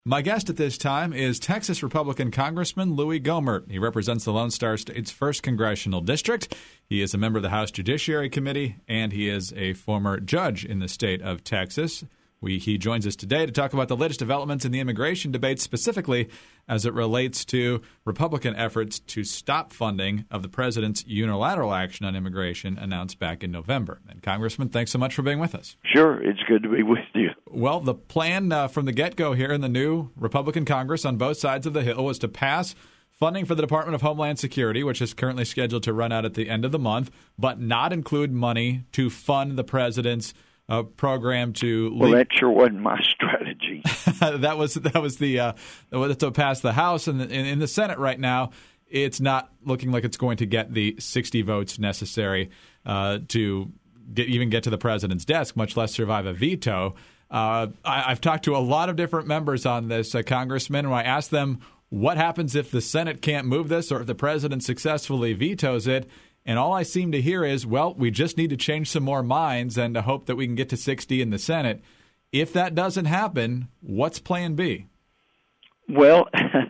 My guest at this time is Texas Republican Congressman Louie Gohmert. He represents the Lone Star State's 1st Congressional District. He is a member of the House Judiciary Committee, and he is a former judge in the state of Texas. He joins us today to talk about the latest developments in the immigration debate, specifically as it relates to Republican efforts to stop funding of the president's unilateral action on immigration announced back in November. And Congressman, thanks so much for being with us. Sure, it's good to be with you. Well, the plan from the get-go here in the new Republican Congress on both sides of the Hill was to pass funding for the Department of Homeland Security, which is currently scheduled to run out at the end of the month, but not include money to fund the president's program to. Well, that sure wasn't my strategy. that was the to pass the House, and in the Senate right now, it's not looking like it's going to get the 60 votes necessary to get to the president's desk, much less survive a veto. I've talked to a lot of different members on this, Congressman, and I asked them what happens if the Senate can't move this or if the president successfully vetoes it. And all I seem to hear is, well, we just need to change some more minds and to hope that we can get to 60 in the Senate. If that doesn't happen, what's Plan B? Well,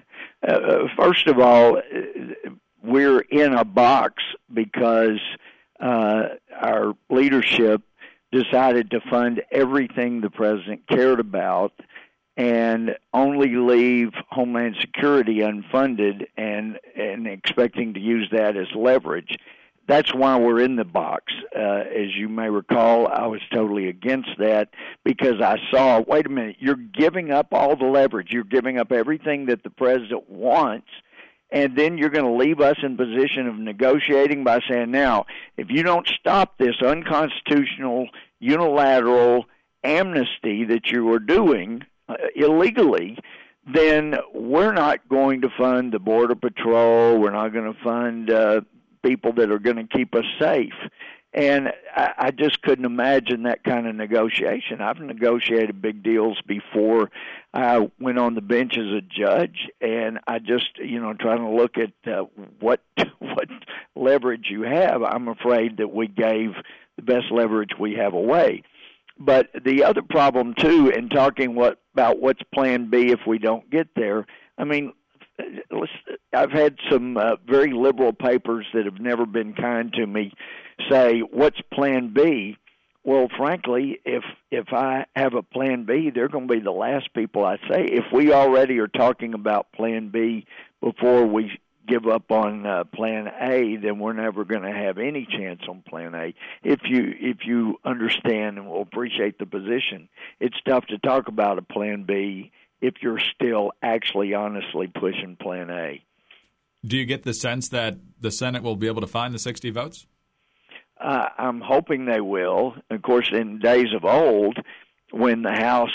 first of all, we're in a box because our leadership decided to fund everything the president cared about and only leave Homeland Security unfunded and expecting to use that as leverage. That's why we're in the box. As you may recall, I was totally against that because I saw, wait a minute, you're giving up all the leverage. You're giving up everything that the president wants, and then you're going to leave us in position of negotiating by saying, now, if you don't stop this unconstitutional unilateral amnesty that you are doing illegally, then we're not going to fund the Border Patrol. We're not going to fund people that are going to keep us safe. And I just couldn't imagine that kind of negotiation. I've negotiated big deals before. I went on the bench as a judge, and I just, trying to look at what leverage you have, I'm afraid that we gave the best leverage we have away. But the other problem, too, in talking about what's Plan B if we don't get there, I mean, I've had some very liberal papers that have never been kind to me say, what's Plan B? Well, frankly, if I have a Plan B, they're going to be the last people I say. If we already are talking about Plan B before we give up on Plan A, then we're never going to have any chance on Plan A. If you understand and will appreciate the position, it's tough to talk about a Plan B if you're still actually honestly pushing Plan A. Do you get the sense that the Senate will be able to find the 60 votes? I'm hoping they will. Of course, in days of old, when the House,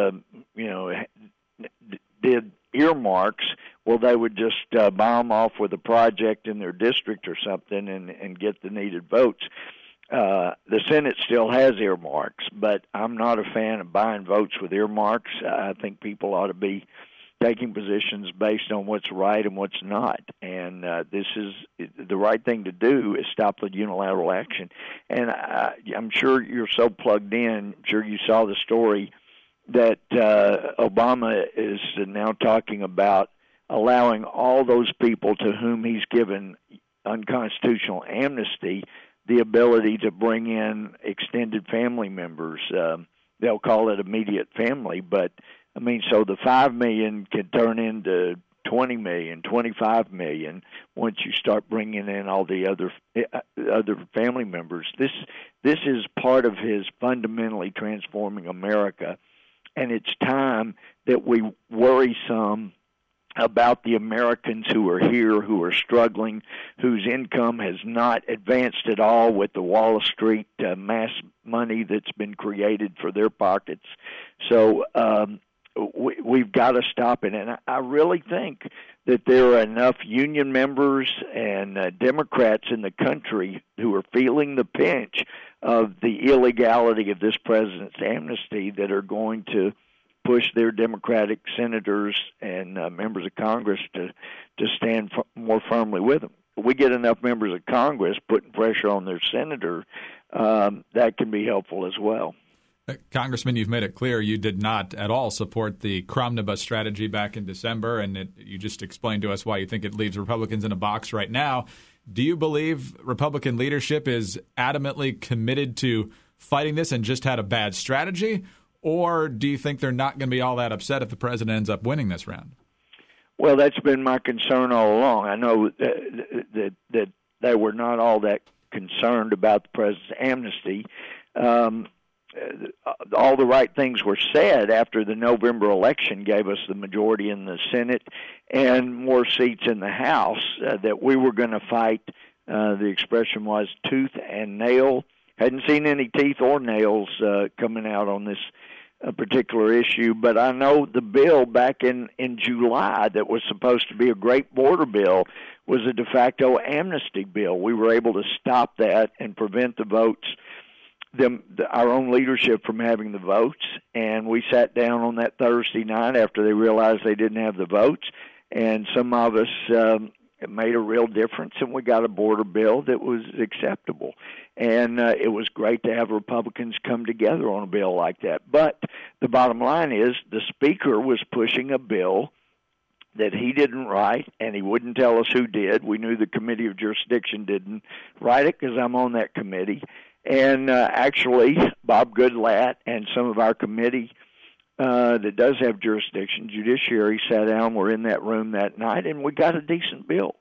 did earmarks, well, they would just bomb off with a project in their district or something and get the needed votes. The Senate still has earmarks, but I'm not a fan of buying votes with earmarks. I think people ought to be taking positions based on what's right and what's not. And this is the right thing to do is stop the unilateral action. And I'm sure you're so plugged in, I'm sure you saw the story that Obama is now talking about allowing all those people to whom he's given unconstitutional amnesty the ability to bring in extended family members. They'll call it immediate family, but I mean, so the 5 million can turn into 20 million, 25 million once you start bringing in all the other family members. This is part of his fundamentally transforming America, and it's time that we worry some about the Americans who are here, who are struggling, whose income has not advanced at all with the Wall Street mass money that's been created for their pockets. So we've got to stop it. And I really think that there are enough union members and Democrats in the country who are feeling the pinch of the illegality of this president's amnesty that are going to push their Democratic senators and members of Congress to stand more firmly with them. If we get enough members of Congress putting pressure on their senator, that can be helpful as well. Congressman, you've made it clear you did not at all support the Cromnibus strategy back in December, and you just explained to us why you think it leaves Republicans in a box right now. Do you believe Republican leadership is adamantly committed to fighting this and just had a bad strategy, or do you think they're not going to be all that upset if the president ends up winning this round? Well, that's been my concern all along. I know that they were not all that concerned about the president's amnesty. All the right things were said after the November election gave us the majority in the Senate and more seats in the House, that we were going to fight. The expression was tooth and nail. Hadn't seen any teeth or nails coming out on this particular issue, but I know the bill back in July that was supposed to be a great border bill was a de facto amnesty bill. We were able to stop that and prevent the votes, our own leadership from having the votes, and we sat down on that Thursday night after they realized they didn't have the votes, and some of us it made a real difference, and we got a border bill that was acceptable. And it was great to have Republicans come together on a bill like that. But the bottom line is the Speaker was pushing a bill that he didn't write, and he wouldn't tell us who did. We knew the Committee of Jurisdiction didn't write it because I'm on that committee. And actually, Bob Goodlatte and some of our committee that does have jurisdiction, Judiciary, sat down, were in that room that night, and we got a decent bill.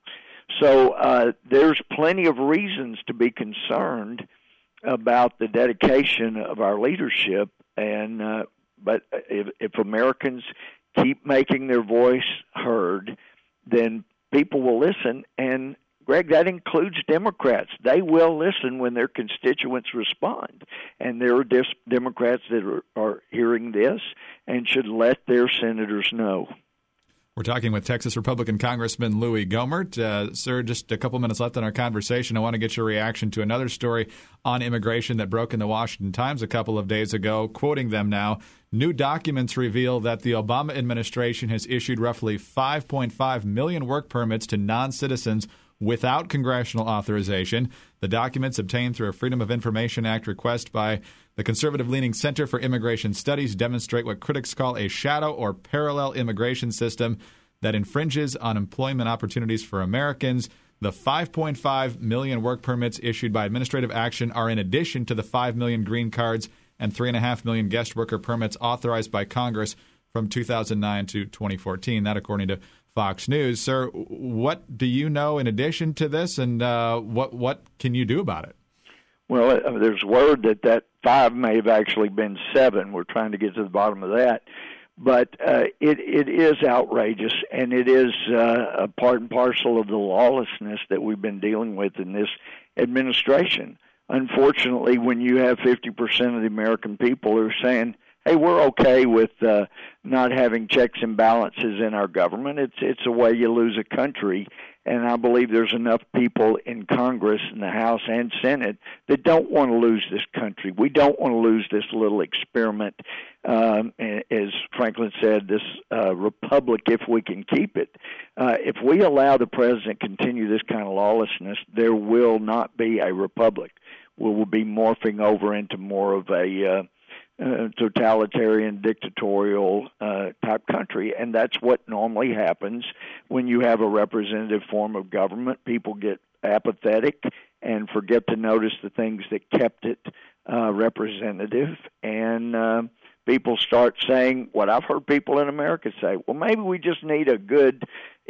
So there's plenty of reasons to be concerned about the dedication of our leadership, and but if Americans keep making their voice heard, then people will listen. And Greg, that includes Democrats. They will listen when their constituents respond. And there are Democrats that are hearing this and should let their senators know. We're talking with Texas Republican Congressman Louie Gohmert. Sir, just a couple minutes left in our conversation. I want to get your reaction to another story on immigration that broke in the Washington Times a couple of days ago. Quoting them now, new documents reveal that the Obama administration has issued roughly 5.5 million work permits to non-citizens without congressional authorization. The documents obtained through a Freedom of Information Act request by the conservative-leaning Center for Immigration Studies demonstrate what critics call a shadow or parallel immigration system that infringes on employment opportunities for Americans. The 5.5 million work permits issued by administrative action are in addition to the 5 million green cards and 3.5 million guest worker permits authorized by Congress from 2009 to 2014. That according to Fox News. Sir, what do you know in addition to this, and what can you do about it? Well, there's word that 5 may have actually been 7. We're trying to get to the bottom of that. But it is outrageous, and it is a part and parcel of the lawlessness that we've been dealing with in this administration. Unfortunately, when you have 50% of the American people who are saying, hey, we're okay with not having checks and balances in our government. It's a way you lose a country, and I believe there's enough people in Congress, in the House and Senate, that don't want to lose this country. We don't want to lose this little experiment, as Franklin said, this republic, if we can keep it. If we allow the president to continue this kind of lawlessness, there will not be a republic. We will be morphing over into more of a totalitarian, dictatorial type country, and that's what normally happens when you have a representative form of government. People get apathetic and forget to notice the things that kept it representative, and people start saying what I've heard people in America say, well, maybe we just need a good,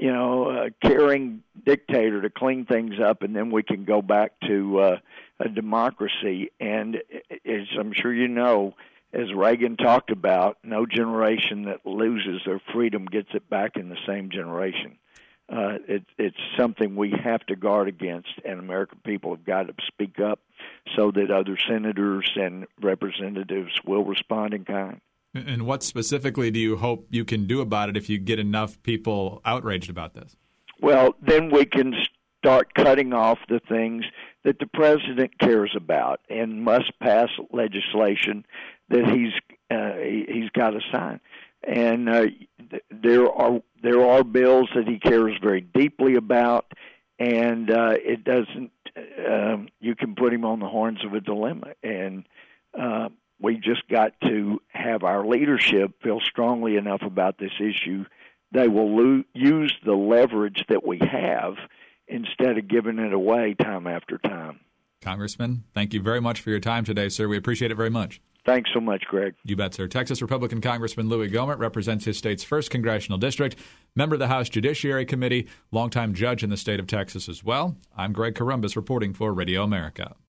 caring dictator to clean things up, and then we can go back to a democracy. And as I'm sure you know, as Reagan talked about, no generation that loses their freedom gets it back in the same generation. It's something we have to guard against, and American people have got to speak up so that other senators and representatives will respond in kind. And what specifically do you hope you can do about it if you get enough people outraged about this? Well, then we can start cutting off the things that the president cares about and must pass legislation that he's got to sign. And there are bills that he cares very deeply about, and it doesn't. You can put him on the horns of a dilemma, and We just got to have our leadership feel strongly enough about this issue. They will use the leverage that we have instead of giving it away time after time. Congressman, thank you very much for your time today, sir. We appreciate it very much. Thanks so much, Greg. You bet, sir. Texas Republican Congressman Louis Gohmert represents his state's 1st Congressional District, member of the House Judiciary Committee, longtime judge in the state of Texas as well. I'm Greg Corombos reporting for Radio America.